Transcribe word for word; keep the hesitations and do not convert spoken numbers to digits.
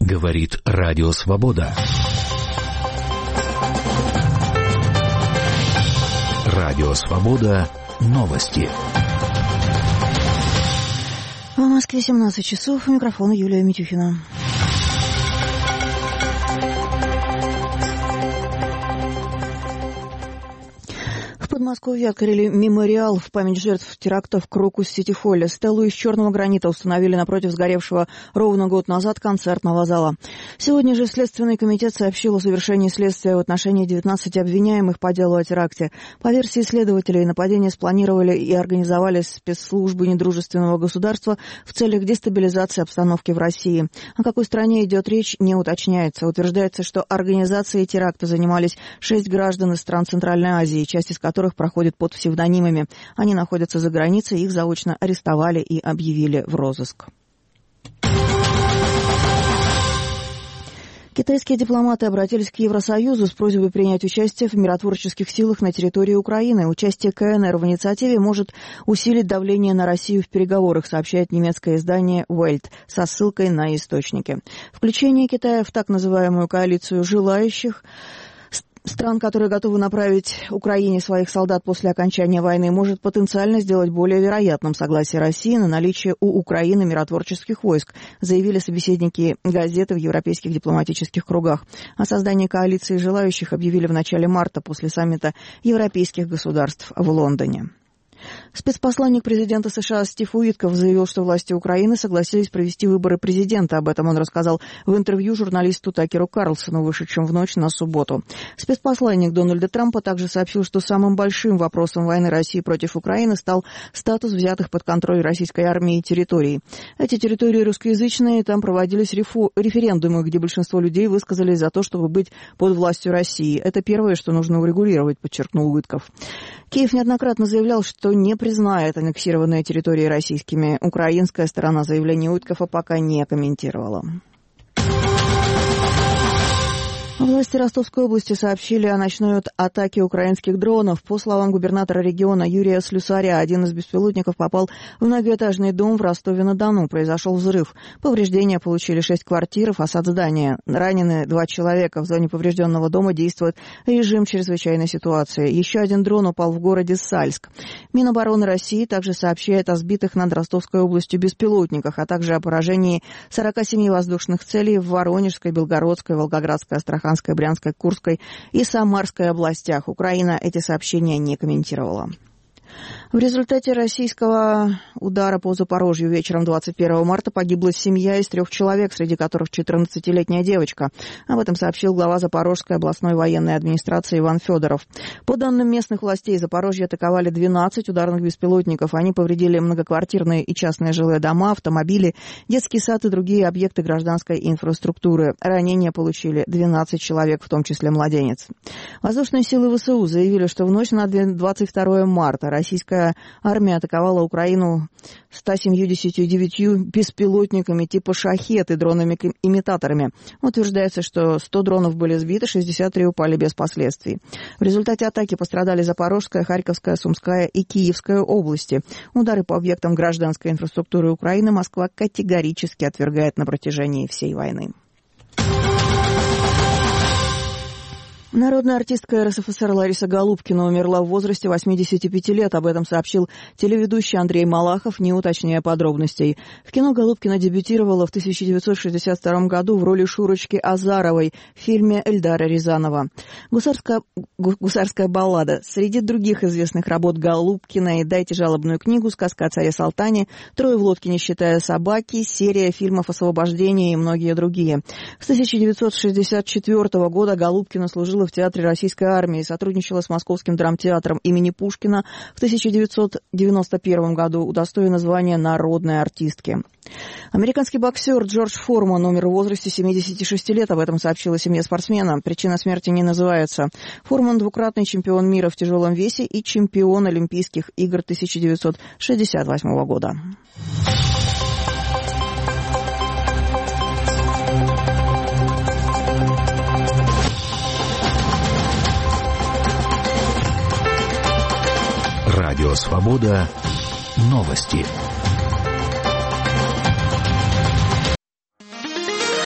Говорит Радио Свобода. Радио Свобода. Новости. В Москве семнадцать часов. У микрофона Юлия Митюхина. В Подмосковье открыли мемориал в память жертв теракта в Крокус-Сити-Холле. Стеллу из черного гранита установили напротив сгоревшего ровно год назад концертного зала. Сегодня же Следственный комитет сообщил о завершении следствия в отношении девятнадцати обвиняемых по делу о теракте. По версии следователей, нападение спланировали и организовали спецслужбы недружественного государства в целях дестабилизации обстановки в России. О какой стране идет речь, не уточняется. Утверждается, что организацией теракта занимались шесть граждан из стран Центральной Азии, часть из которых проходит под псевдонимами. Они находятся за границей, их заочно арестовали и объявили в розыск. Китайские дипломаты обратились к Евросоюзу с просьбой принять участие в миротворческих силах на территории Украины. Участие КНР в инициативе может усилить давление на Россию в переговорах, сообщает немецкое издание Welt со ссылкой на источники. Включение Китая в так называемую коалицию желающих стран, которые готовы направить Украине своих солдат после окончания войны, может потенциально сделать более вероятным согласие России на наличие у Украины миротворческих войск, заявили собеседники газеты в европейских дипломатических кругах. О создании коалиции желающих объявили в начале марта после саммита европейских государств в Лондоне. Спецпосланник президента США Стив Уитков заявил, что власти Украины согласились провести выборы президента. Об этом он рассказал в интервью журналисту Такеру Карлсону, вышедшем в ночь на субботу. Спецпосланник Дональда Трампа также сообщил, что самым большим вопросом войны России против Украины стал статус взятых под контроль российской армии территорий. Эти территории русскоязычные, там проводились рефу- референдумы, где большинство людей высказались за то, чтобы быть под властью России. Это первое, что нужно урегулировать, подчеркнул Уитков. Киев неоднократно заявлял, что не признает аннексированные территории российскими. Украинская сторона заявление Уиткова пока не комментировала. Власти Ростовской области сообщили о ночной атаке украинских дронов. По словам губернатора региона Юрия Слюсаря, один из беспилотников попал в многоэтажный дом в Ростове-на-Дону. Произошел взрыв. Повреждения получили шесть квартир, фасад здания. Ранены два человека. В зоне поврежденного дома действует режим чрезвычайной ситуации. Еще один дрон упал в городе Сальск. Минобороны России также сообщает о сбитых над Ростовской областью беспилотниках, а также о поражении сорока семи воздушных целей в Воронежской, Белгородской, Волгоградской, Астраханской, Брянской, Курской и Самарской областях. Украина эти сообщения не комментировала. В результате российского удара по Запорожью вечером двадцать первого марта погибла семья из трех человек, среди которых четырнадцатилетняя девочка. Об этом сообщил глава Запорожской областной военной администрации Иван Федоров. По данным местных властей, Запорожье атаковали двенадцать ударных беспилотников. Они повредили многоквартирные и частные жилые дома, автомобили, детский сад и другие объекты гражданской инфраструктуры. Ранения получили двенадцать человек, в том числе младенец. Воздушные силы ВСУ заявили, что в ночь на двадцать второе марта российская армия атаковала Украину ста семьюдесятью девятью беспилотниками типа «Шахед» и дронами-имитаторами. Утверждается, что сто дронов были сбиты, шестьдесят три упали без последствий. В результате атаки пострадали Запорожская, Харьковская, Сумская и Киевская области. Удары по объектам гражданской инфраструктуры Украины Москва категорически отвергает на протяжении всей войны. Народная артистка эр эс эф эс эр Лариса Голубкина умерла в возрасте восьмидесяти пяти лет. Об этом сообщил телеведущий Андрей Малахов, не уточняя подробностей. В кино Голубкина дебютировала в тысяча девятьсот шестьдесят втором году в роли Шурочки Азаровой в фильме Эльдара Рязанова. Гусарская, гусарская баллада. Среди других известных работ Голубкиной «Дайте жалобную книгу», «Сказка о царе Салтане», «Трое в лодке, не считая собаки», серия фильмов «Освобождение» и многие другие. С тысяча девятьсот шестьдесят четвёртого года Голубкина служила в Театре Российской армии, сотрудничала с Московским драмтеатром имени Пушкина. В тысяча девятьсот девяносто первом году удостоена звания народной артистки. Американский боксер Джордж Форман умер в возрасте семидесяти шести лет. Об этом сообщила семья спортсмена. Причина смерти не называется. Форман — двукратный чемпион мира в тяжелом весе и чемпион Олимпийских игр тысяча девятьсот шестьдесят восьмого года. Радио Свобода. Новости.